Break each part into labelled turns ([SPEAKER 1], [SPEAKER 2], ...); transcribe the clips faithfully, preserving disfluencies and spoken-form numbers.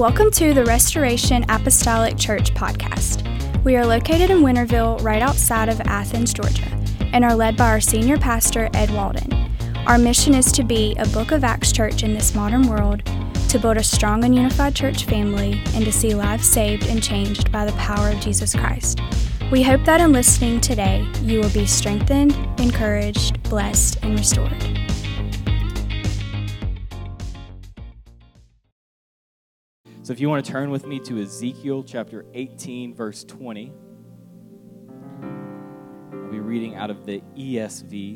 [SPEAKER 1] Welcome to the Restoration Apostolic Church podcast. We are located in Winterville, right outside of Athens, Georgia, and are led by our senior pastor, Ed Walden. Our mission is to be a Book of Acts church in this modern world, to build a strong and unified church family, and to see lives saved and changed by the power of Jesus Christ. We hope that in listening today, you will be strengthened, encouraged, blessed, and restored.
[SPEAKER 2] So if you want to turn with me to Ezekiel chapter eighteen, verse twenty. I'll be reading out of the E S V.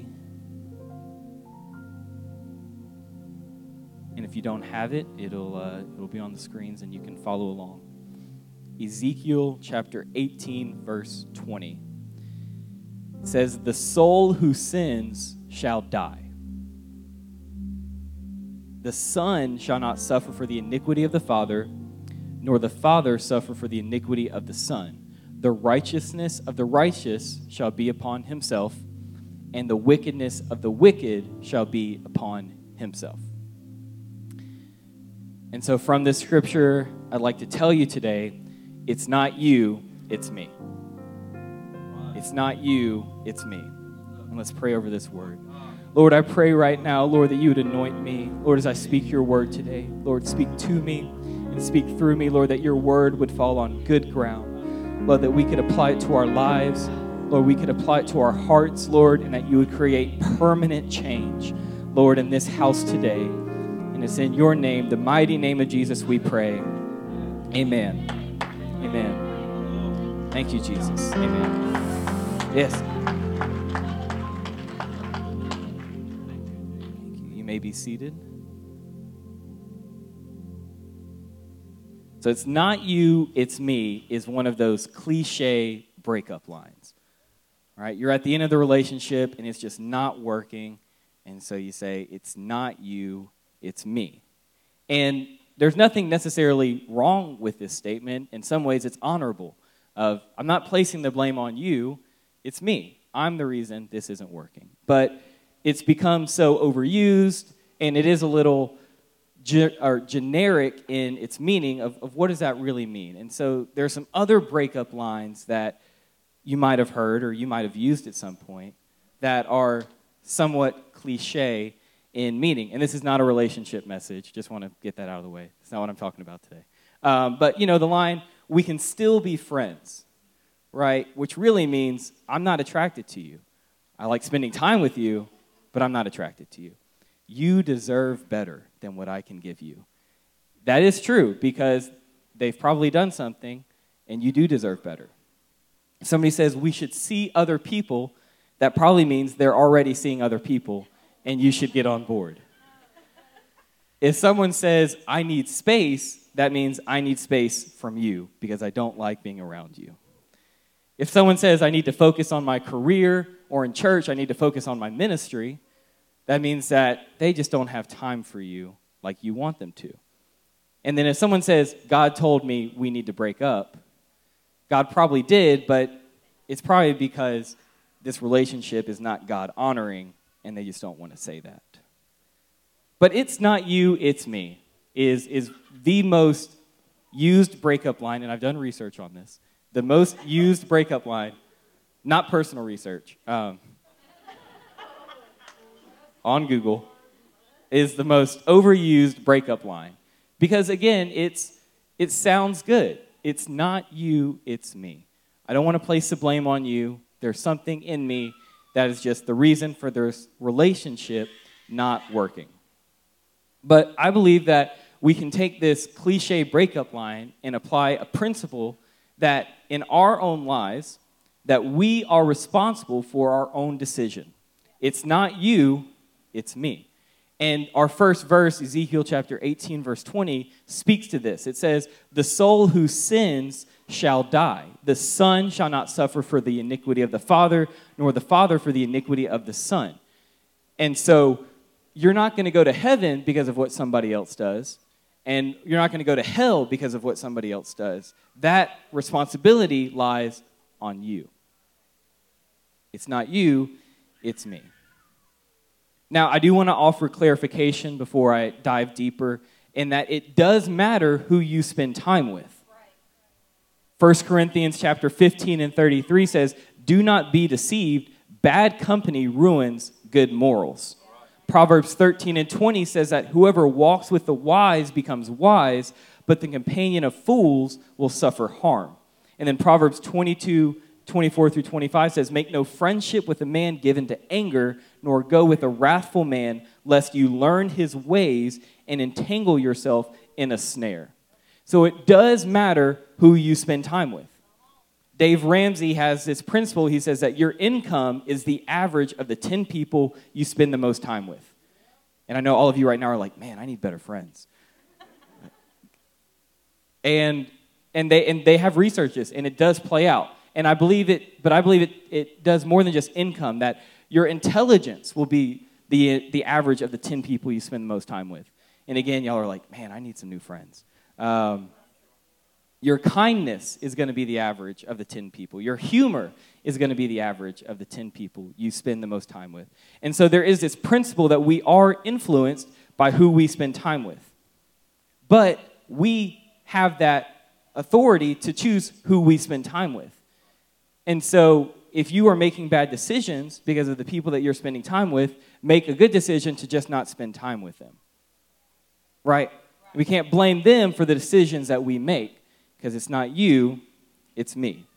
[SPEAKER 2] And if you don't have it, it'll uh, it'll be on the screens and you can follow along. Ezekiel chapter eighteen, verse twenty. It says, "The soul who sins shall die. The Son shall not suffer for the iniquity of the Father, nor the Father suffer for the iniquity of the Son. The righteousness of the righteous shall be upon himself, and the wickedness of the wicked shall be upon himself." And so from this scripture, I'd like to tell you today, it's not you, it's me. It's not you, it's me. And let's pray over this word. Lord, I pray right now, Lord, that you would anoint me. Lord, as I speak your word today, Lord, speak to me and speak through me, Lord, that your word would fall on good ground. Lord, that we could apply it to our lives. Lord, we could apply it to our hearts, Lord, and that you would create permanent change, Lord, in this house today. And it's in your name, the mighty name of Jesus, we pray. Amen. Amen. Thank you, Jesus. Amen. Yes. You may be seated. So it's not you, it's me is one of those cliche breakup lines. All right? You're at the end of the relationship and it's just not working. And so you say, it's not you, it's me. And there's nothing necessarily wrong with this statement. In some ways, it's honorable. Of I'm not placing the blame on you, it's me. I'm the reason this isn't working. But it's become so overused, and it is a little ge- or generic in its meaning of, of what does that really mean. And so there are some other breakup lines that you might have heard or you might have used at some point that are somewhat cliche in meaning. And this is not a relationship message. Just want to get that out of the way. It's not what I'm talking about today. Um, but, you know, the line, we can still be friends, right? Which really means I'm not attracted to you. I like spending time with you, but I'm not attracted to you. You deserve better than what I can give you. That is true because they've probably done something, and you do deserve better. If somebody says we should see other people, that probably means they're already seeing other people, and you should get on board. If someone says, I need space, that means I need space from you because I don't like being around you. If someone says, I need to focus on my career, or in church, I need to focus on my ministry, that means that they just don't have time for you like you want them to. And then if someone says, God told me we need to break up, God probably did, but it's probably because this relationship is not God-honoring, and they just don't want to say that. But it's not you, it's me, is, is the most used breakup line, and I've done research on this, the most used breakup line, not personal research, um, on Google, is the most overused breakup line. Because again, it's it sounds good. It's not you, it's me. I don't want to place the blame on you. There's something in me that is just the reason for this relationship not working. But I believe that we can take this cliche breakup line and apply a principle that in our own lives, that we are responsible for our own decision. It's not you, it's me. And our first verse, Ezekiel chapter eighteen, verse twenty, speaks to this. It says, the soul who sins shall die. The Son shall not suffer for the iniquity of the Father, nor the Father for the iniquity of the Son. And so you're not going to go to heaven because of what somebody else does, and you're not going to go to hell because of what somebody else does. That responsibility lies on you. It's not you, it's me. Now, I do want to offer clarification before I dive deeper in that it does matter who you spend time with. First Corinthians chapter fifteen and thirty-three says, do not be deceived. Bad company ruins good morals. Proverbs thirteen and twenty says that whoever walks with the wise becomes wise, but the companion of fools will suffer harm. And then Proverbs twenty-two, twenty-four through twenty-five says, make no friendship with a man given to anger, nor go with a wrathful man, lest you learn his ways and entangle yourself in a snare. So it does matter who you spend time with. Dave Ramsey has this principle. He says that your income is the average of the ten people you spend the most time with. And I know all of you right now are like, man, I need better friends. and and they and they have researched this, and it does play out. And I believe it, but I believe it, it does more than just income, that your intelligence will be the the average of the ten people you spend the most time with. And again, y'all are like, man, I need some new friends. Um, your kindness is going to be the average of the ten people. Your humor is going to be the average of the ten people you spend the most time with. And so there is this principle that we are influenced by who we spend time with. But we have that authority to choose who we spend time with. And so if you are making bad decisions because of the people that you're spending time with, make a good decision to just not spend time with them. Right? We can't blame them for the decisions that we make, because it's not you, it's me.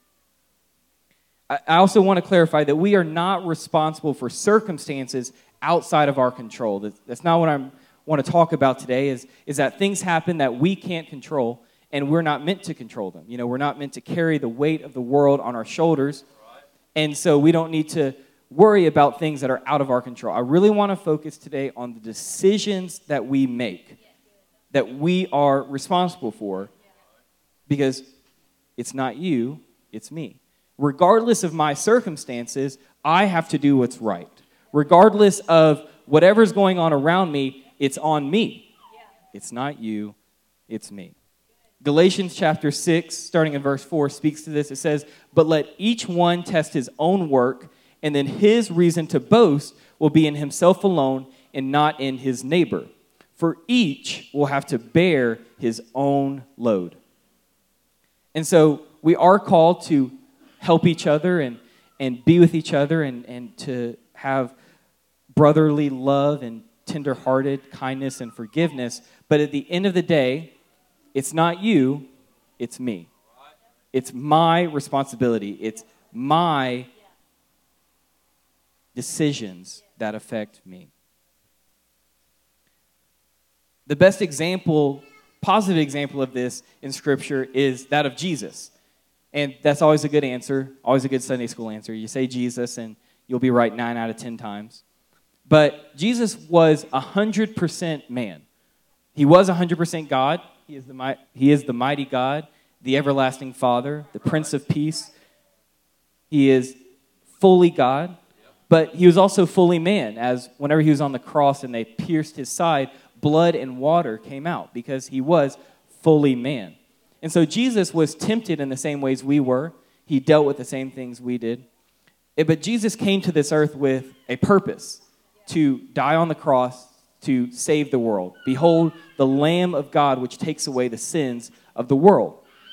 [SPEAKER 2] I also want to clarify that we are not responsible for circumstances outside of our control. That's not what I want to talk about today, is, is that things happen that we can't control, and we're not meant to control them. You know, we're not meant to carry the weight of the world on our shoulders, and so we don't need to worry about things that are out of our control. I really want to focus today on the decisions that we make, that we are responsible for, because it's not you, it's me. Regardless of my circumstances, I have to do what's right. Regardless of whatever's going on around me, it's on me. It's not you, it's me. Galatians chapter six, starting in verse four, speaks to this. It says, but let each one test his own work, and then his reason to boast will be in himself alone and not in his neighbor. For each will have to bear his own load. And so we are called to help each other and, and be with each other and, and to have brotherly love and tender-hearted kindness and forgiveness. But at the end of the day, it's not you, it's me. It's my responsibility. It's my decisions that affect me. The best example, positive example of this in Scripture is that of Jesus. And that's always a good answer, always a good Sunday school answer. You say Jesus and you'll be right nine out of ten times. But Jesus was one hundred percent man. He was one hundred percent God. He is the, he is the mighty God, the everlasting Father, the Prince of Peace. He is fully God, but he was also fully man, as whenever he was on the cross and they pierced his side, blood and water came out because he was fully man. And so Jesus was tempted in the same ways we were. He dealt with the same things we did. But Jesus came to this earth with a purpose, to die on the cross, to save the world. Behold, the Lamb of God, which takes away the sins of the world.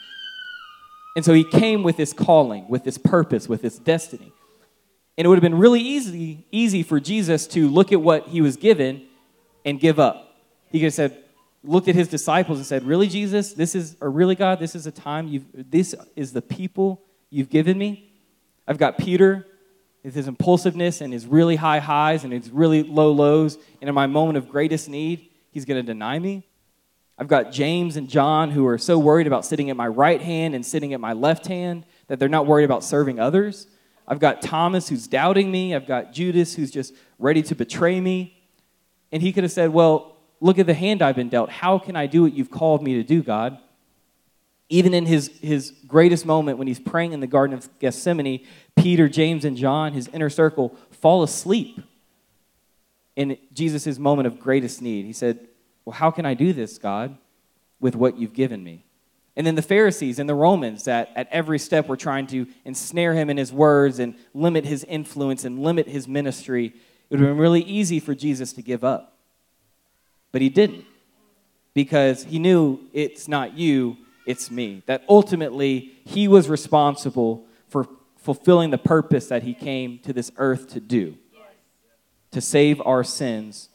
[SPEAKER 2] And so he came with this calling, with this purpose, with this destiny. And it would have been really easy, easy for Jesus to look at what he was given and give up. He could have said, looked at his disciples and said, really, Jesus, this is, or really, God, this is a time, you've, this is the people you've given me. I've got Peter with his impulsiveness and his really high highs and his really low lows. And in my moment of greatest need, he's going to deny me. I've got James and John who are so worried about sitting at my right hand and sitting at my left hand that they're not worried about serving others. I've got Thomas who's doubting me. I've got Judas who's just ready to betray me. And he could have said, well, look at the hand I've been dealt. How can I do what you've called me to do, God? Even in his, his greatest moment when he's praying in the Garden of Gethsemane, Peter, James, and John, his inner circle, fall asleep in Jesus' moment of greatest need. He said, well, how can I do this, God, with what you've given me? And then the Pharisees and the Romans that at every step were trying to ensnare him in his words and limit his influence and limit his ministry. It would have been really easy for Jesus to give up. But he didn't. because he knew it's not you, it's me. That ultimately he was responsible for fulfilling the purpose that he came to this earth to do, to save our sins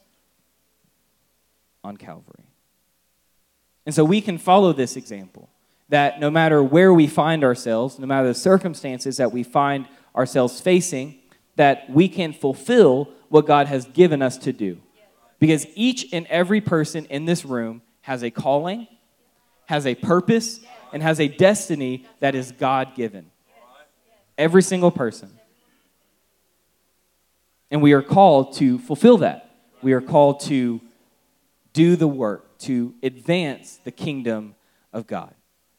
[SPEAKER 2] on Calvary. And so we can follow this example, that no matter where we find ourselves, no matter the circumstances that we find ourselves facing, that we can fulfill what God has given us to do. Because each and every person in this room has a calling, has a purpose, and has a destiny that is God-given. Every single person. And we are called to fulfill that. We are called to do the work, to advance the kingdom of God.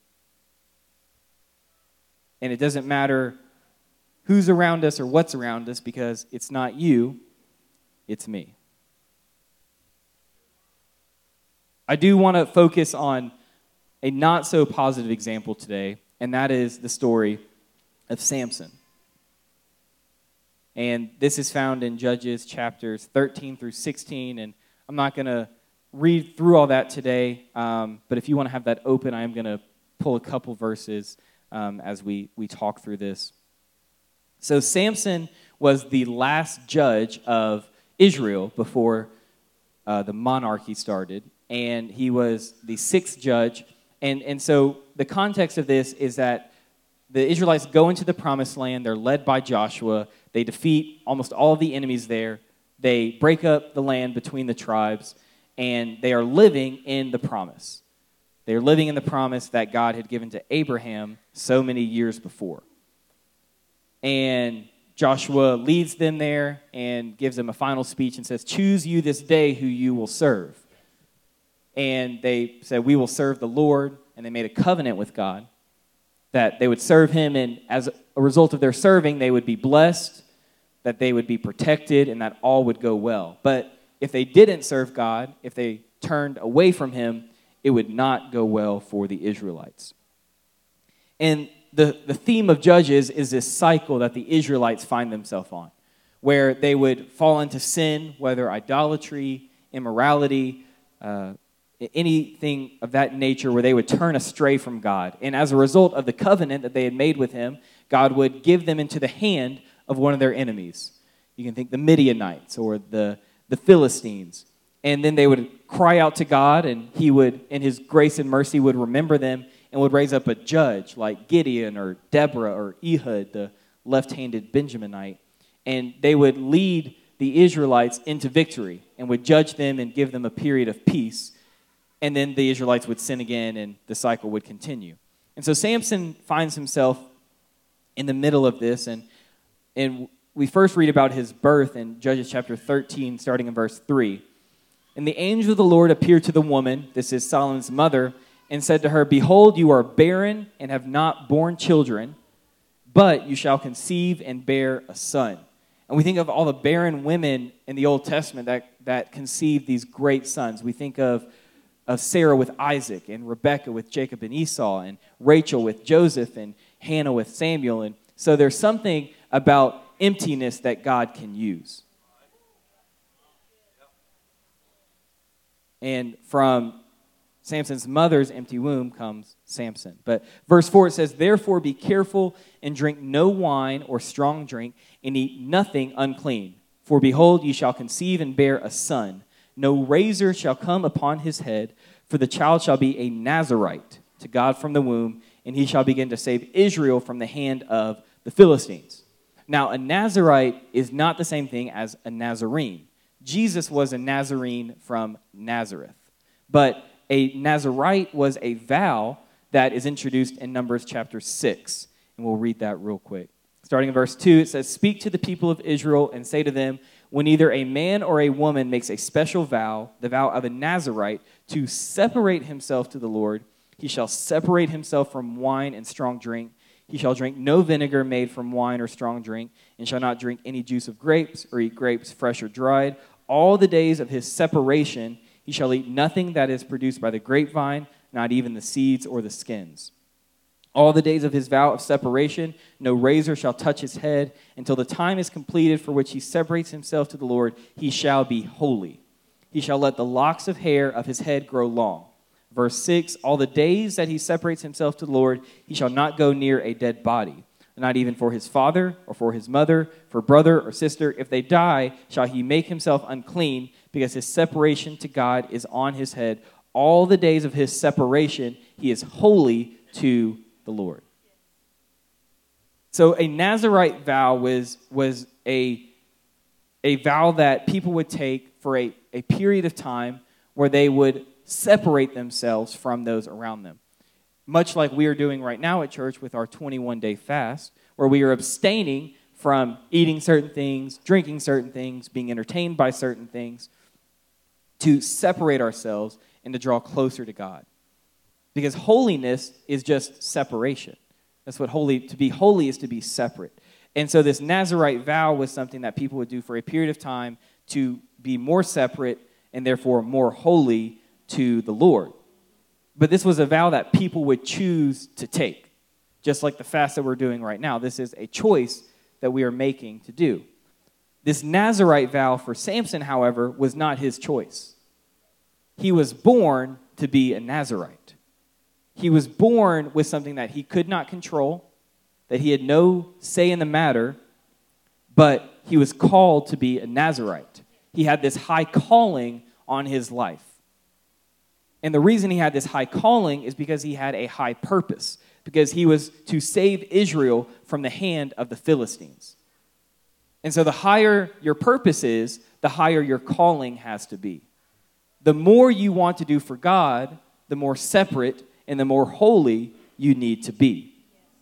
[SPEAKER 2] And it doesn't matter who's around us or what's around us, because it's not you, it's me. I do want to focus on a not so positive example today, and that is the story of Samson. And this is found in Judges chapters thirteen through sixteen, and I'm not going to read through all that today, um, but if you want to have that open, I am going to pull a couple verses um, as we, we talk through this. So Samson was the last judge of Israel before uh, the monarchy started, and he was the sixth judge. And, and so the context of this is that the Israelites go into the promised land. They're led by Joshua. They defeat almost all of the enemies there. They break up the land between the tribes, and they are living in the promise. They are living in the promise that God had given to Abraham so many years before. And Joshua leads them there and gives them a final speech and says, "Choose you this day who you will serve." And they said, "We will serve the Lord." And they made a covenant with God that they would serve him, and as a result of their serving, they would be blessed, that they would be protected, and that all would go well. But if they didn't serve God, if they turned away from him, it would not go well for the Israelites. And the, the theme of Judges is this cycle that the Israelites find themselves on, where they would fall into sin, whether idolatry, immorality, uh, anything of that nature, where they would turn astray from God. And as a result of the covenant that they had made with him, God would give them into the hand of one of their enemies. You can think the Midianites or the, the Philistines. And then they would cry out to God, and he would, in his grace and mercy, would remember them and would raise up a judge like Gideon or Deborah or Ehud, the left-handed Benjaminite. And they would lead the Israelites into victory and would judge them and give them a period of peace. And then the Israelites would sin again, and the cycle would continue. And so Samson finds himself in the middle of this, and, and we first read about his birth in Judges chapter thirteen, starting in verse three. "And the angel of the Lord appeared to the woman," this is Solomon's mother, "and said to her, 'Behold, you are barren and have not borne children, but you shall conceive and bear a son.'" And we think of all the barren women in the Old Testament that, that conceived these great sons. We think of of Sarah with Isaac, and Rebekah with Jacob and Esau, and Rachel with Joseph, and Hannah with Samuel. And so there's something about emptiness that God can use. And from Samson's mother's empty womb comes Samson. But verse four, it says, "Therefore be careful and drink no wine or strong drink, and eat nothing unclean. For behold, you shall conceive and bear a son. No razor shall come upon his head, for the child shall be a Nazirite to God from the womb, and he shall begin to save Israel from the hand of the Philistines." Now, a Nazirite is not the same thing as a Nazarene. Jesus was a Nazarene from Nazareth. But a Nazirite was a vow that is introduced in Numbers chapter six. And we'll read that real quick. Starting in verse two, it says, "Speak to the people of Israel and say to them, when either a man or a woman makes a special vow, the vow of a Nazirite, to separate himself to the Lord, he shall separate himself from wine and strong drink. He shall drink no vinegar made from wine or strong drink, and shall not drink any juice of grapes, or eat grapes fresh or dried. All the days of his separation he shall eat nothing that is produced by the grapevine, not even the seeds or the skins. All the days of his vow of separation, no razor shall touch his head. Until the time is completed for which he separates himself to the Lord, he shall be holy. He shall let the locks of hair of his head grow long. Verse six, all the days that he separates himself to the Lord, he shall not go near a dead body, not even for his father or for his mother, for brother or sister. If they die, shall he make himself unclean, because his separation to God is on his head. All the days of his separation, he is holy to the Lord. So a Nazirite vow was, was a, a vow that people would take for a, a period of time where they would separate themselves from those around them. Much like we are doing right now at church with our twenty-one day fast, where we are abstaining from eating certain things, drinking certain things, being entertained by certain things, to separate ourselves and to draw closer to God. Because holiness is just separation. That's what holy, to be holy is to be separate. And so this Nazirite vow was something that people would do for a period of time to be more separate and therefore more holy to the Lord. But this was a vow that people would choose to take, just like the fast that we're doing right now. This is a choice that we are making to do. This Nazirite vow for Samson, however, was not his choice. He was born to be a Nazirite. He was born with something that he could not control, that he had no say in the matter, but he was called to be a Nazirite. He had this high calling on his life. And the reason he had this high calling is because he had a high purpose, because he was to save Israel from the hand of the Philistines. And so the higher your purpose is, the higher your calling has to be. The more you want to do for God, the more separate and the more holy you need to be.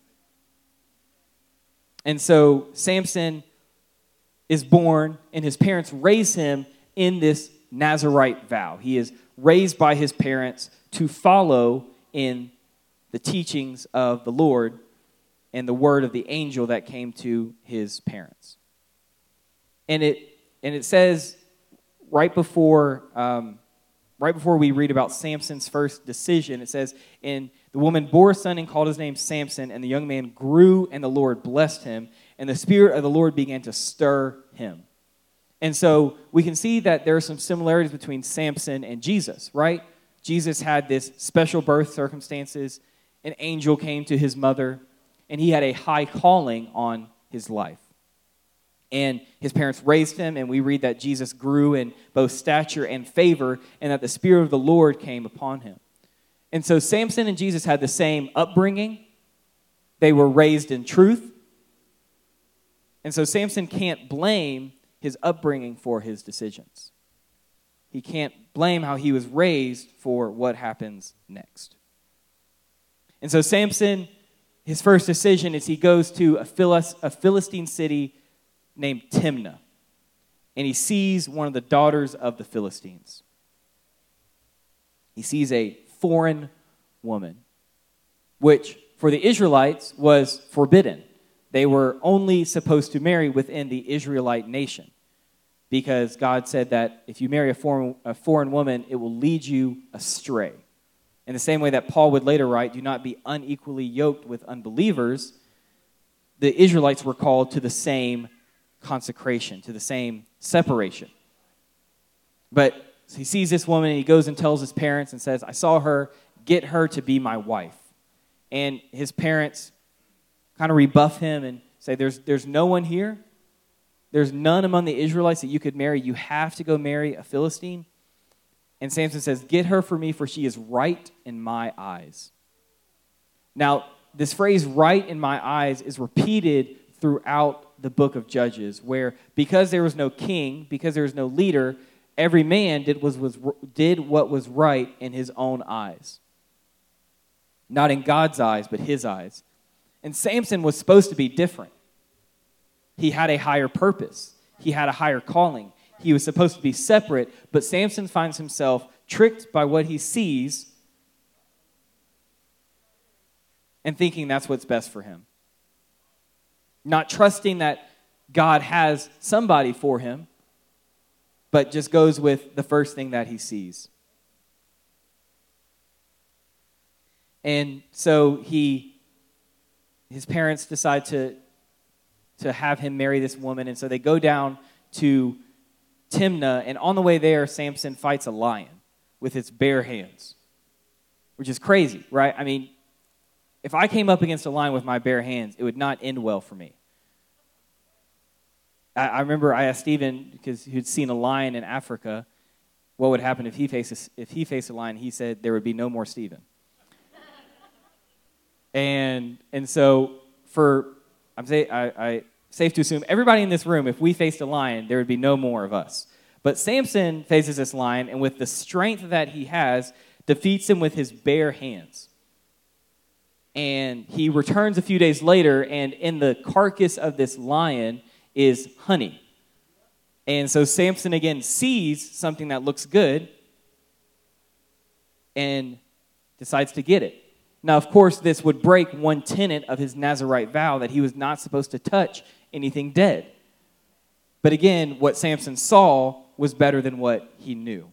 [SPEAKER 2] And so Samson is born, and his parents raise him in this Nazirite vow. He is raised by his parents to follow in the teachings of the Lord and the word of the angel that came to his parents. And it and it says right before um, right before we read about Samson's first decision, it says, "And the woman bore a son and called his name Samson, and the young man grew, and the Lord blessed him, and the Spirit of the Lord began to stir him." And so we can see that there are some similarities between Samson and Jesus, right? Jesus had this special birth circumstances. An angel came to his mother, and he had a high calling on his life. And his parents raised him, and we read that Jesus grew in both stature and favor, and that the Spirit of the Lord came upon him. And so Samson and Jesus had the same upbringing. They were raised in truth. And so Samson can't blame his upbringing for his decisions. He can't blame how he was raised for what happens next. And so Samson, his first decision is he goes to a, Philis, a Philistine city named Timnah. And he sees one of the daughters of the Philistines. He sees a foreign woman, which for the Israelites was forbidden. They were only supposed to marry within the Israelite nation, because God said that if you marry a foreign, a foreign woman, it will lead you astray. In the same way that Paul would later write, "Do not be unequally yoked with unbelievers," the Israelites were called to the same consecration, to the same separation. But he sees this woman, and he goes and tells his parents and says, "I saw her, get her to be my wife." And his parents kind of rebuff him and say, there's, there's no one here. There's none among the Israelites that you could marry. You have to go marry a Philistine. And Samson says, "Get her for me, for she is right in my eyes." Now, this phrase, "right in my eyes," is repeated throughout the book of Judges, where because there was no king, because there was no leader, every man did, was, was, did what was right in his own eyes. Not in God's eyes, but his eyes. And Samson was supposed to be different. He had a higher purpose. He had a higher calling. He was supposed to be separate, but Samson finds himself tricked by what he sees and thinking that's what's best for him. Not trusting that God has somebody for him, but just goes with the first thing that he sees. And so he his parents decide to, to have him marry this woman, and so they go down to Timnah, and on the way there, Samson fights a lion with its bare hands. which is crazy, right? I mean, if I came up against a lion with my bare hands, it would not end well for me. I, I remember I asked Stephen, because he'd seen a lion in Africa, what would happen if he faced a, if he faced a lion. He said there would be no more Stephen. and and so for I'm say I, I safe to assume everybody in this room, if we faced a lion, there would be no more of us. But Samson faces this lion, and with the strength that he has, defeats him with his bare hands. And he returns a few days later, and in the carcass of this lion is honey. And so Samson again sees something that looks good and decides to get it. Now, of course, this would break one tenet of his Nazirite vow that he was not supposed to touch anything dead. But again, what Samson saw was better than what he knew.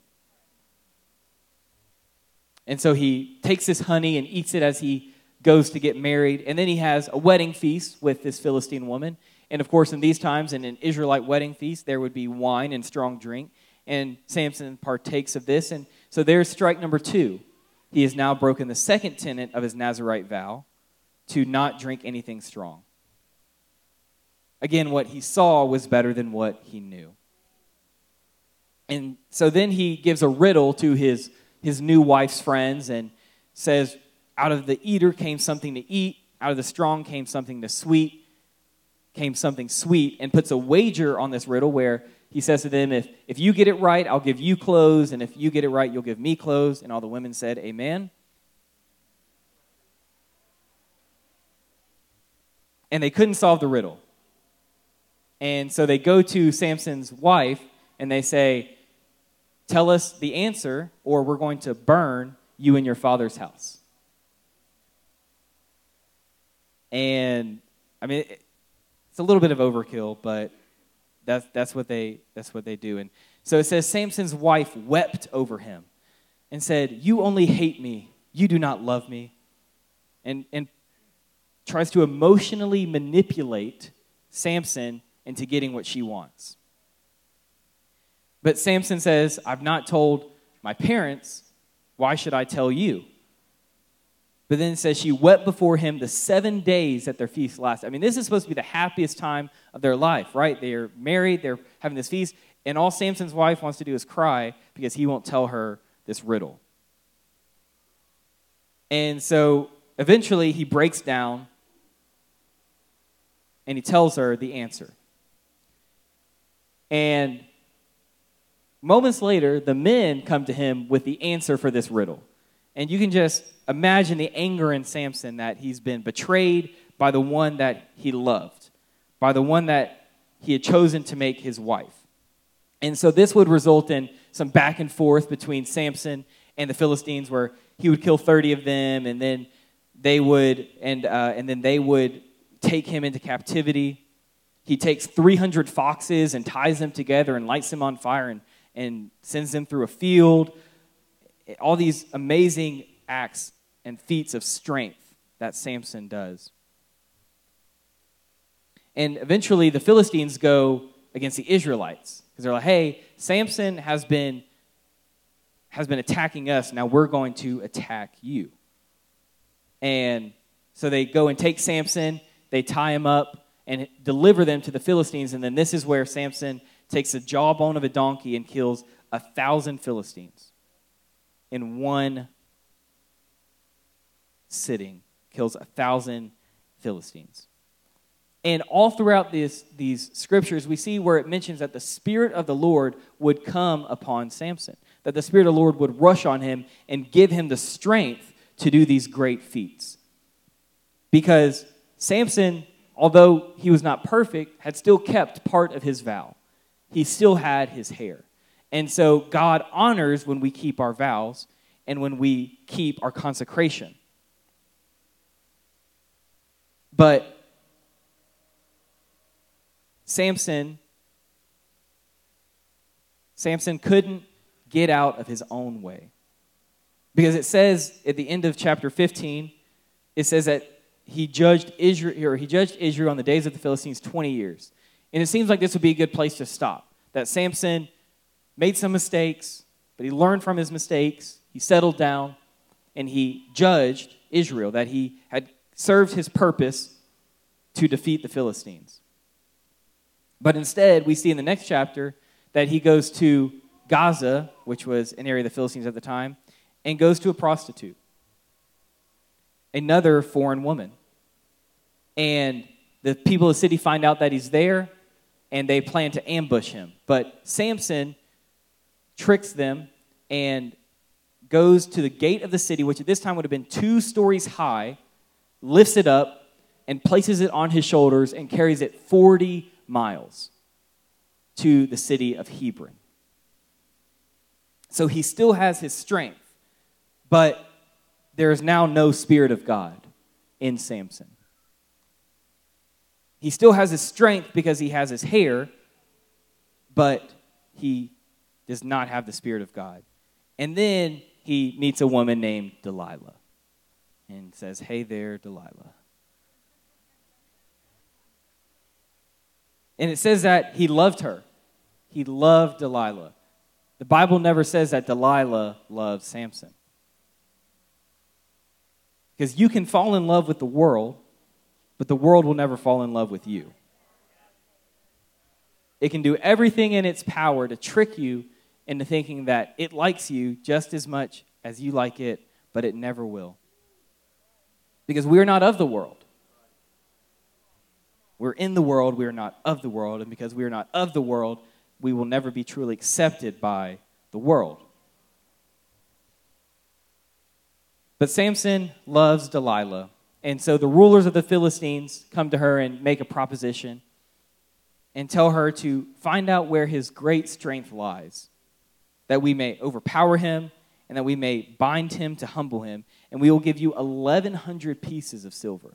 [SPEAKER 2] And so he takes this honey and eats it as he goes to get married. And then he has a wedding feast with this Philistine woman. And of course, in these times, in an Israelite wedding feast, there would be wine and strong drink. And Samson partakes of this. And so there's strike number two. He has now broken the second tenet of his Nazirite vow to not drink anything strong. Again, what he saw was better than what he knew. And so then he gives a riddle to his, his new wife's friends and says, out of the eater came something to eat, out of the strong came something to sweet, came something sweet, and puts a wager on this riddle where he says to them, if, if you get it right, I'll give you clothes, and if you get it right, you'll give me clothes. And all the women said, amen. And they couldn't solve the riddle. And so they go to Samson's wife, and they say, tell us the answer, or we're going to burn you in your father's house. And, I mean, it's a little bit of overkill, but that's, that's, what they, that's what they do. And so it says, Samson's wife wept over him and said, you only hate me. You do not love me. And, and tries to emotionally manipulate Samson into getting what she wants. But Samson says, I've not told my parents. Why should I tell you? But then it says she wept before him the seven days that their feast lasted. I mean, this is supposed to be the happiest time of their life, right? They're married, they're having this feast, and all Samson's wife wants to do is cry because he won't tell her this riddle. And so eventually he breaks down and he tells her the answer. And moments later, the men come to him with the answer for this riddle. And you can just imagine the anger in Samson that he's been betrayed by the one that he loved, by the one that he had chosen to make his wife. And so this would result in some back and forth between Samson and the Philistines, where he would kill thirty of them, and then they would and uh, and then they would take him into captivity. He takes three hundred foxes and ties them together and lights them on fire and, and sends them through a field. All these amazing acts and feats of strength that Samson does. And eventually the Philistines go against the Israelites, because they're like, hey, Samson has been, has been attacking us. Now we're going to attack you. And so they go and take Samson, they tie him up, and deliver them to the Philistines. And then this is where Samson takes the jawbone of a donkey and kills a thousand Philistines in one sitting. Kills a thousand Philistines. And all throughout this, these scriptures, we see where it mentions that the Spirit of the Lord would come upon Samson. That the Spirit of the Lord would rush on him and give him the strength to do these great feats. Because Samson, although he was not perfect, had still kept part of his vow. He still had his hair. And so God honors when we keep our vows and when we keep our consecration. But Samson, Samson couldn't get out of his own way. Because it says at the end of chapter fifteen, it says that he judged Israel, or he judged Israel on the days of the Philistines twenty years. And it seems like this would be a good place to stop. That Samson made some mistakes, but he learned from his mistakes. He settled down. and he judged Israel, that he had served his purpose to defeat the Philistines. But instead, we see in the next chapter that he goes to Gaza, which was an area of the Philistines at the time, and goes to a prostitute, another foreign woman. And the people of the city find out that he's there, and they plan to ambush him. But Samson tricks them and goes to the gate of the city, which at this time would have been two stories high, lifts it up, and places it on his shoulders and carries it forty miles to the city of Hebron. So he still has his strength, but there is now no Spirit of God in Samson. He still has his strength because he has his hair, but he does not have the Spirit of God. And then he meets a woman named Delilah and says, "Hey there, Delilah." And it says that he loved her. He loved Delilah. The Bible never says that Delilah loved Samson. Because you can fall in love with the world, but the world will never fall in love with you. It can do everything in its power to trick you into thinking that it likes you just as much as you like it, but it never will. Because we are not of the world. We're in the world, we are not of the world, and because we are not of the world, we will never be truly accepted by the world. But Samson loves Delilah, and so the rulers of the Philistines come to her and make a proposition and tell her to find out where his great strength lies, that we may overpower him and that we may bind him to humble him, and we will give you eleven hundred pieces of silver.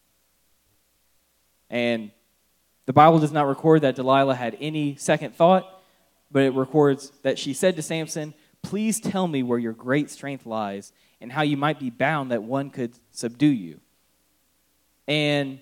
[SPEAKER 2] And the Bible does not record that Delilah had any second thought, but it records that she said to Samson, "Please tell me where your great strength lies and how you might be bound that one could subdue you." And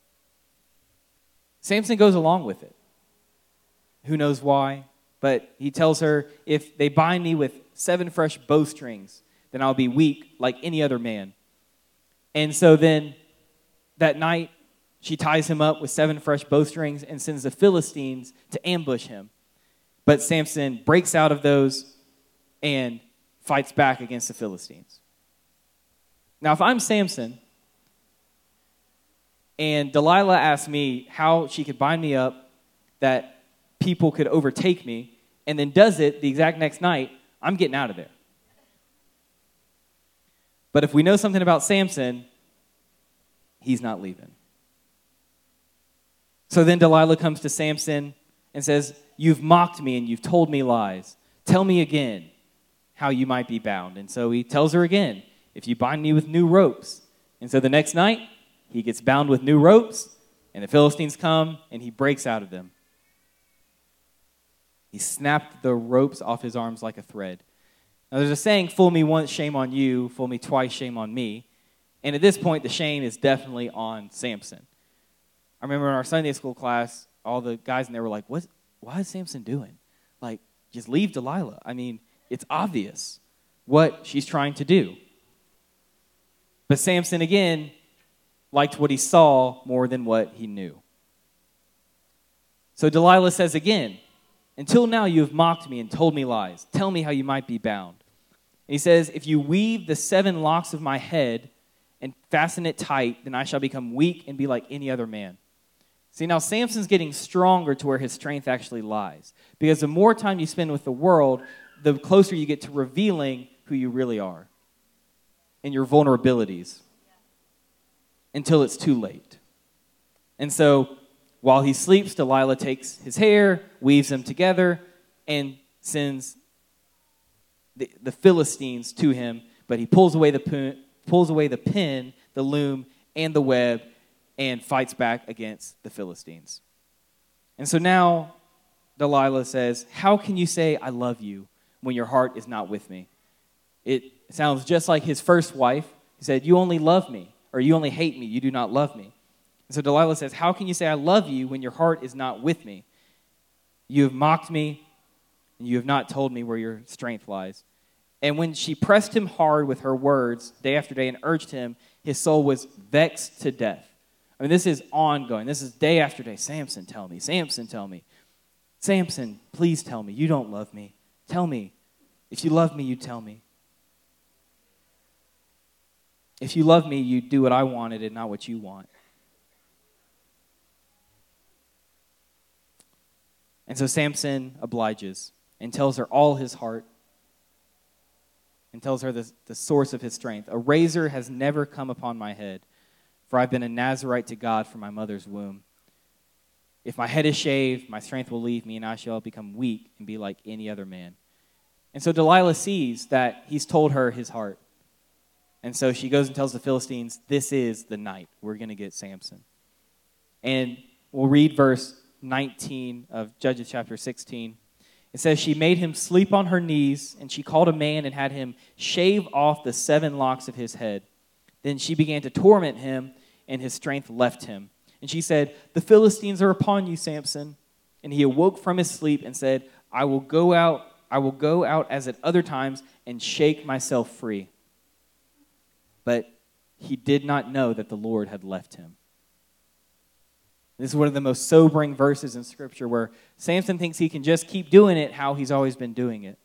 [SPEAKER 2] Samson goes along with it. Who knows why? But he tells her, "If they bind me with seven fresh bowstrings, then I'll be weak like any other man." And so then that night, she ties him up with seven fresh bowstrings and sends the Philistines to ambush him. But Samson breaks out of those and fights back against the Philistines. Now, if I'm Samson and Delilah asked me how she could bind me up that people could overtake me, and then does it the exact next night, I'm getting out of there. But if we know something about Samson, he's not leaving. So then Delilah comes to Samson and says, "You've mocked me and you've told me lies. Tell me again how you might be bound." And so he tells her again, "If you bind me with new ropes." And so the next night, he gets bound with new ropes, and the Philistines come, and he breaks out of them. He snapped the ropes off his arms like a thread. Now there's a saying, "Fool me once, shame on you. Fool me twice, shame on me." And at this point, the shame is definitely on Samson. I remember in our Sunday school class, all the guys in there were like, "What? Why is Samson doing? Like, just leave Delilah." I mean, it's obvious what she's trying to do. But Samson, again, liked what he saw more than what he knew. So Delilah says again, "Until now you have mocked me and told me lies. Tell me how you might be bound." And he says, "If you weave the seven locks of my head and fasten it tight, then I shall become weak and be like any other man." See, now Samson's getting stronger to where his strength actually lies. Because the more time you spend with the world, the closer you get to revealing who you really are and your vulnerabilities until it's too late. And so while he sleeps, Delilah takes his hair, weaves them together, and sends the, the Philistines to him. But he pulls away the pin, pulls away the pin, the loom, and the web, and fights back against the Philistines. And so now Delilah says, "How can you say I love you when your heart is not with me?" It sounds just like his first wife. He said, "You only love me," or "You only hate me, you do not love me." And so Delilah says, "How can you say I love you when your heart is not with me? You have mocked me, and you have not told me where your strength lies." And when she pressed him hard with her words day after day and urged him, his soul was vexed to death. I mean, this is ongoing. This is day after day. Samson, tell me. Samson, tell me. Samson, please tell me. You don't love me. Tell me. If you love me, you tell me. If you love me, you do what I wanted and not what you want. And so Samson obliges and tells her all his heart and tells her the, the source of his strength. A razor has never come upon my head, for I've been a Nazarite to God from my mother's womb. If my head is shaved, my strength will leave me, and I shall become weak and be like any other man. And so Delilah sees that he's told her his heart. And so she goes and tells the Philistines, this is the night we're going to get Samson. And we'll read verse nineteen of Judges chapter sixteen. It says, she made him sleep on her knees, and she called a man and had him shave off the seven locks of his head. Then she began to torment him, and his strength left him. And she said, the Philistines are upon you, Samson. And he awoke from his sleep and said, I will go out, I will go out as at other times and shake myself free. But he did not know that the Lord had left him. This is one of the most sobering verses in Scripture where Samson thinks he can just keep doing it how he's always been doing it.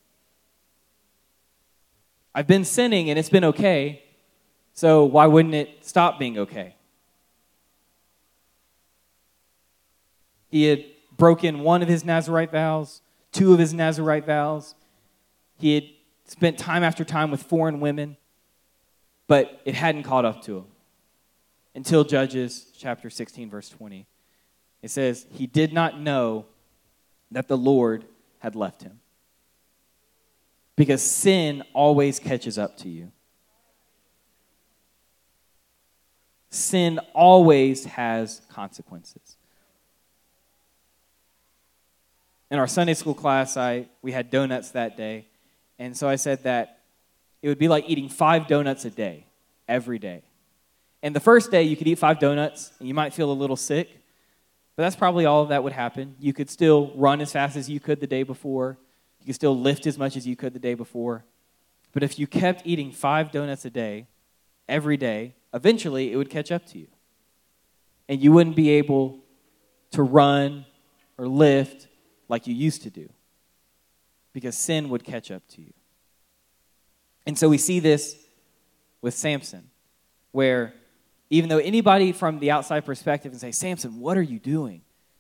[SPEAKER 2] I've been sinning and it's been okay, so why wouldn't it stop being okay? He had broken one of his Nazirite vows, two of his Nazirite vows. He had spent time after time with foreign women, but it hadn't caught up to him until Judges chapter sixteen, verse twenty. It says, he did not know that the Lord had left him. Because sin always catches up to you. Sin always has consequences. In our Sunday school class, I we had donuts that day. And so I said that it would be like eating five donuts a day, every day. And the first day, you could eat five donuts, and you might feel a little sick. But that's probably all that would happen. You could still run as fast as you could the day before. You could still lift as much as you could the day before. But if you kept eating five donuts a day, every day, eventually it would catch up to you. And you wouldn't be able to run or lift like you used to do. Because sin would catch up to you. And so we see this with Samson, where even though anybody from the outside perspective can say, Samson, what are you doing?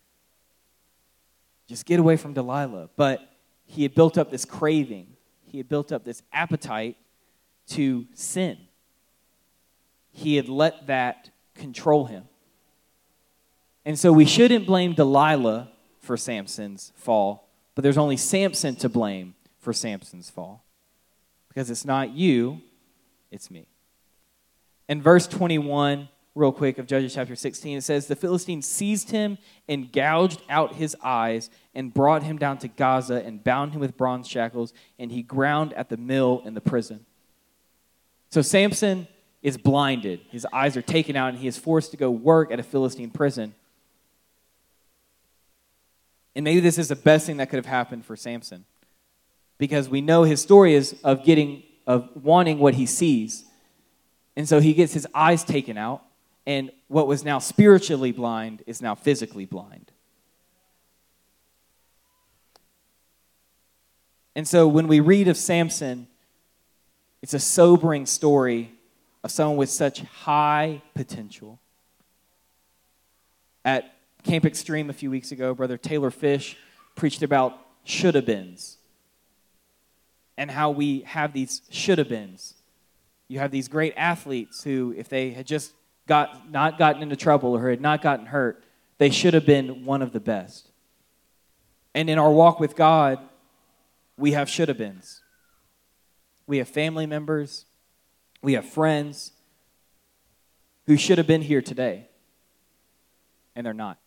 [SPEAKER 2] Just get away from Delilah. But he had built up this craving. He had built up this appetite to sin. He had let that control him. And so we shouldn't blame Delilah for Samson's fall, but there's only Samson to blame for Samson's fall. Because it's not you, it's me. In verse twenty-one, real quick, of Judges chapter sixteen, it says, the Philistines seized him and gouged out his eyes and brought him down to Gaza and bound him with bronze shackles, and he ground at the mill in the prison. So Samson is blinded. His eyes are taken out, and he is forced to go work at a Philistine prison. And maybe this is the best thing that could have happened for Samson, because we know his story is of getting, of wanting what he sees. And so he gets his eyes taken out, and what was now spiritually blind is now physically blind. And so when we read of Samson, it's a sobering story of someone with such high potential. At Camp Extreme a few weeks ago, Brother Taylor Fish preached about should-have-beens and how we have these should-have-beens. You have these great athletes who, if they had just got not gotten into trouble or had not gotten hurt, they should have been one of the best. And in our walk with God, we have should-have-beens. We have family members. We have friends who should have been here today, and they're not.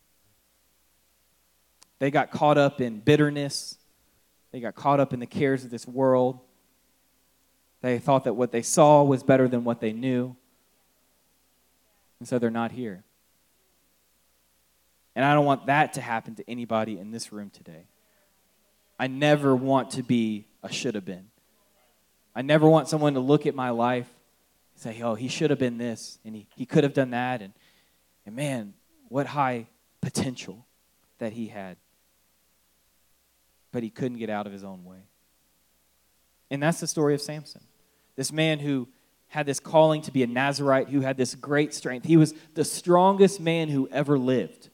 [SPEAKER 2] They got caught up in bitterness. They got caught up in the cares of this world. They thought that what they saw was better than what they knew. And so they're not here. And I don't want that to happen to anybody in this room today. I never want to be a should have been. I never want someone to look at my life and say, oh, he should have been this, and he, he could have done that, and, and man, what high potential that he had. But he couldn't get out of his own way. And that's the story of Samson. This man who had this calling to be a Nazirite, who had this great strength. He was the strongest man who ever lived.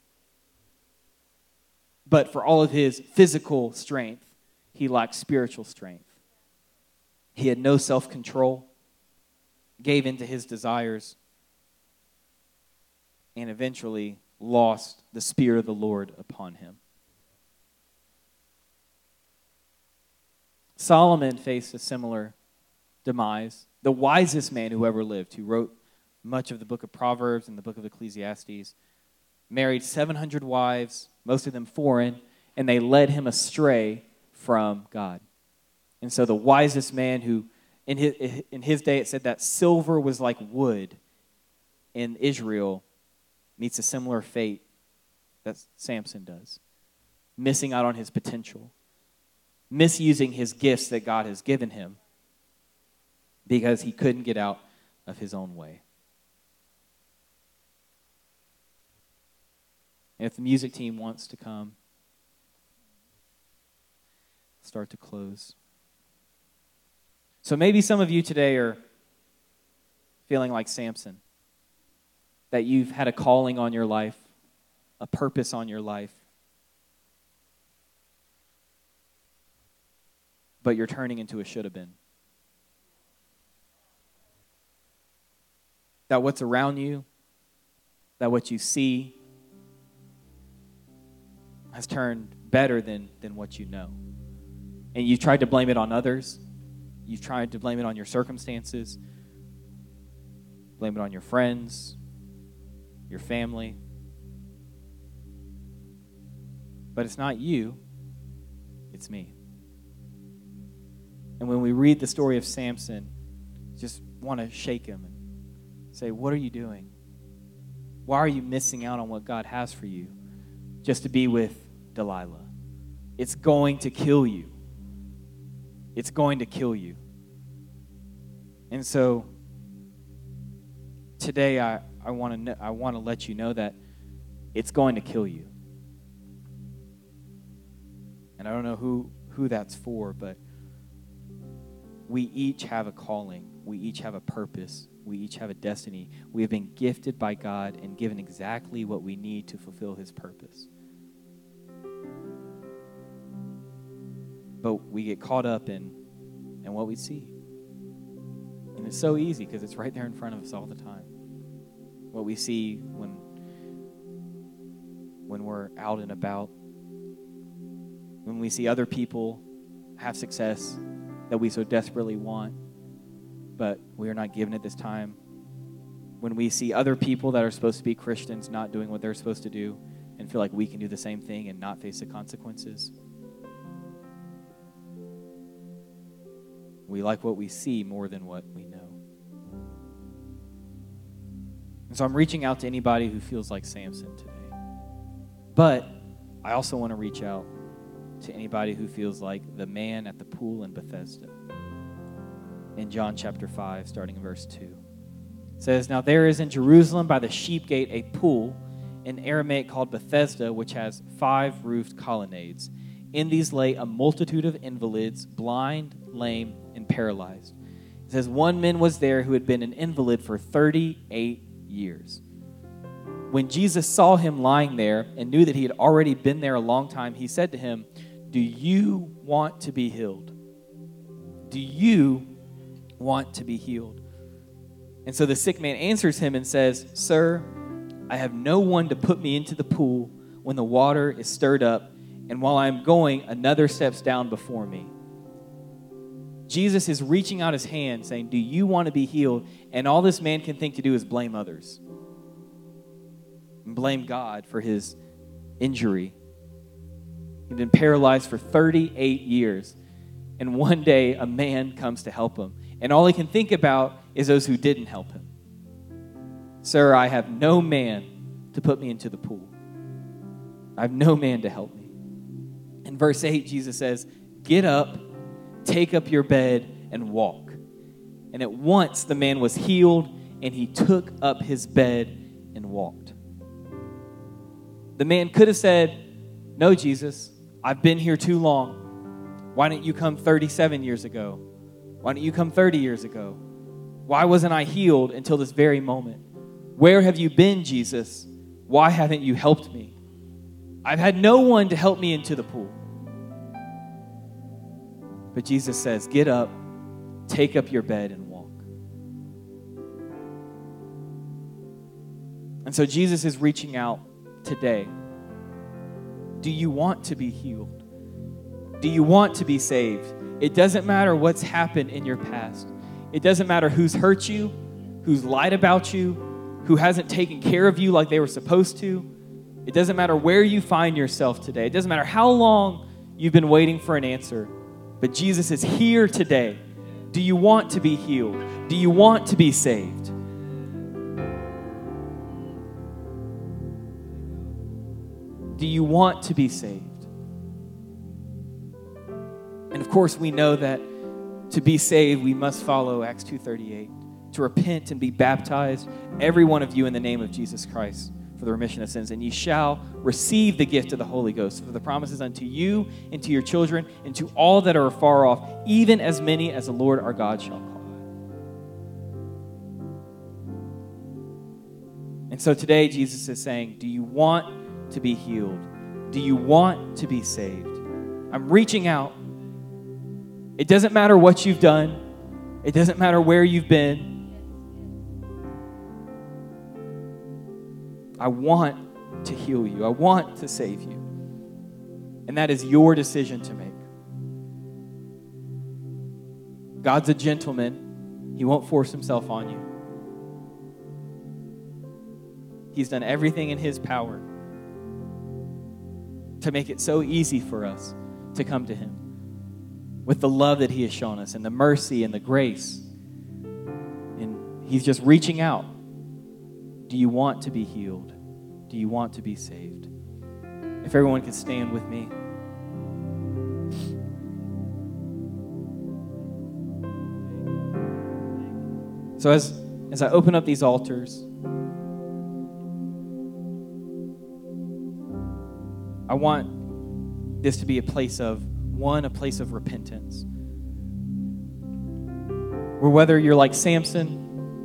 [SPEAKER 2] But for all of his physical strength, he lacked spiritual strength. He had no self-control, gave in to his desires, and eventually lost the Spirit of the Lord upon him. Solomon faced a similar demise. The wisest man who ever lived, who wrote much of the book of Proverbs and the book of Ecclesiastes, married seven hundred wives, most of them foreign, and they led him astray from God. And so the wisest man who, in his, in his day, it said that silver was like wood in Israel, meets a similar fate that Samson does, missing out on his potential, misusing his gifts that God has given him because he couldn't get out of his own way. And if the music team wants to come, start to close. So maybe some of you today are feeling like Samson, that you've had a calling on your life, a purpose on your life, but you're turning into a should have been. That what's around you, that what you see has turned better than, than what you know. And you've tried to blame it on others. You've tried to blame it on your circumstances. Blame it on your friends, your family. But it's not you, it's me. And when we read the story of Samson, just want to shake him and say, what are you doing? Why are you missing out on what God has for you just to be with Delilah? It's going to kill you. It's going to kill you. And so today I, I want to I want to let you know that it's going to kill you. And I don't know who, who that's for, but we each have a calling. We each have a purpose. We each have a destiny. We have been gifted by God and given exactly what we need to fulfill his purpose. But we get caught up in, in what we see. And it's so easy because it's right there in front of us all the time. What we see when, when we're out and about. When we see other people have success that we so desperately want, but we are not given it this time. When we see other people that are supposed to be Christians not doing what they're supposed to do and feel like we can do the same thing and not face the consequences. We like what we see more than what we know. And so I'm reaching out to anybody who feels like Samson today. But I also want to reach out to anybody who feels like the man at the pool in Bethesda. In John chapter five, starting in verse two. It says, now there is in Jerusalem by the sheep gate a pool, in Aramaic called Bethesda, which has five roofed colonnades. In these lay a multitude of invalids, blind, lame, and paralyzed. It says, one man was there who had been an invalid for thirty-eight years. When Jesus saw him lying there and knew that he had already been there a long time, he said to him, do you want to be healed? Do you want to be healed? And so the sick man answers him and says, sir, I have no one to put me into the pool when the water is stirred up, and while I am going, another steps down before me. Jesus is reaching out his hand saying, do you want to be healed? And all this man can think to do is blame others. And blame God for his injury. He'd been paralyzed for thirty-eight years. And one day, a man comes to help him. And all he can think about is those who didn't help him. Sir, I have no man to put me into the pool. I have no man to help me. In verse eight, Jesus says, get up, take up your bed, and walk. And at once the man was healed, and he took up his bed and walked. The man could have said, no, Jesus, I've been here too long. Why didn't you come thirty-seven years ago? Why didn't you come thirty years ago? Why wasn't I healed until this very moment? Where have you been, Jesus? Why haven't you helped me? I've had no one to help me into the pool. But Jesus says, get up, take up your bed and walk. And so Jesus is reaching out today. Do you want to be healed? Do you want to be saved? It doesn't matter what's happened in your past. It doesn't matter who's hurt you, who's lied about you, who hasn't taken care of you like they were supposed to. It doesn't matter where you find yourself today. It doesn't matter how long you've been waiting for an answer. But Jesus is here today. Do you want to be healed? Do you want to be saved? Do you want to be saved? And of course, we know that to be saved, we must follow Acts two thirty-eight. To repent and be baptized, every one of you in the name of Jesus Christ for the remission of sins. And ye shall receive the gift of the Holy Ghost. For the promises unto you and to your children and to all that are afar off, even as many as the Lord our God shall call. And so today Jesus is saying, do you want to be healed? Do you want to be saved? I'm reaching out. It doesn't matter what you've done. It doesn't matter where you've been. I want to heal you. I want to save you. And that is your decision to make. God's a gentleman. He won't force himself on you. He's done everything in his power to make it so easy for us to come to him with the love that he has shown us and the mercy and the grace. And he's just reaching out. Do you want to be healed? Do you want to be saved? If everyone could stand with me. So as, as I open up these altars, I want this to be a place of, one, a place of repentance. Where whether you're like Samson,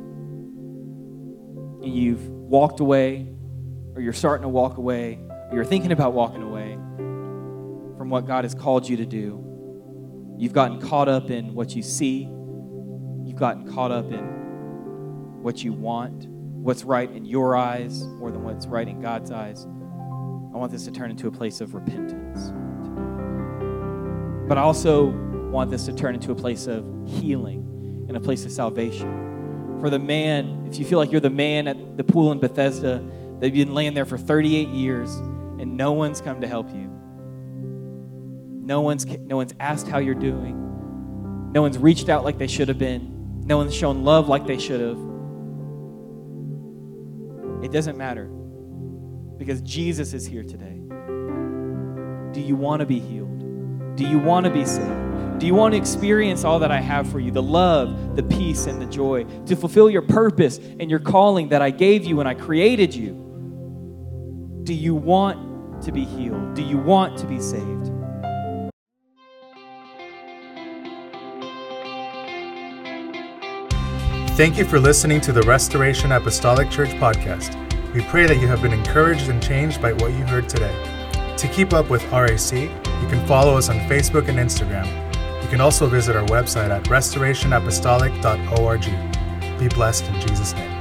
[SPEAKER 2] and you've walked away, or you're starting to walk away, or you're thinking about walking away from what God has called you to do. You've gotten caught up in what you see. You've gotten caught up in what you want, what's right in your eyes more than what's right in God's eyes. I want this to turn into a place of repentance. But I also want this to turn into a place of healing and a place of salvation. For the man, if you feel like you're the man at the pool in Bethesda, they've been laying there for thirty-eight years and no one's come to help you. No one's, no one's asked how you're doing. No one's reached out like they should have been. No one's shown love like they should have. It doesn't matter because Jesus is here today. Do you want to be healed? Do you want to be saved? Do you want to experience all that I have for you? The love, the peace, and the joy to fulfill your purpose and your calling that I gave you when I created you. Do you want to be healed? Do you want to be saved?
[SPEAKER 3] Thank you for listening to the Restoration Apostolic Church podcast. We pray that you have been encouraged and changed by what you heard today. To keep up with R A C, you can follow us on Facebook and Instagram. You can also visit our website at restoration apostolic dot org. Be blessed in Jesus' name.